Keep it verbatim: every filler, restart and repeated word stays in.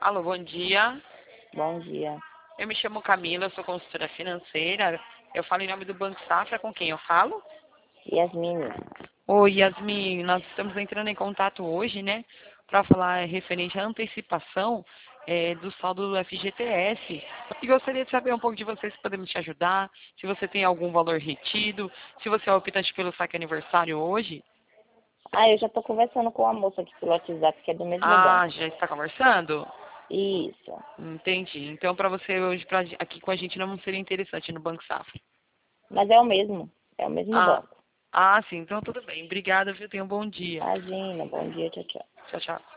Alô, bom dia. Bom dia. Eu me chamo Camila, eu sou consultora financeira. Eu falo em nome do Banco Safra, com quem eu falo? Yasmine. Oi, Yasmin, nós estamos entrando em contato hoje, né, para falar referente à antecipação eh, do saldo do F G T S. E gostaria de saber um pouco de você, se podemos te ajudar, se você tem algum valor retido, se você é optante pelo saque aniversário hoje. Ah, eu já tô conversando com a moça aqui pelo WhatsApp, que é do mesmo Ah, banco. já está conversando? Isso. Entendi. Então, para você hoje, pra, aqui com a gente, não seria interessante no Banco Safra. Mas é o mesmo. É o mesmo Ah, banco. ah, sim, então tudo bem. Obrigada, viu? Tenha um bom dia. Imagina. Bom dia, tchau, tchau. Tchau, tchau.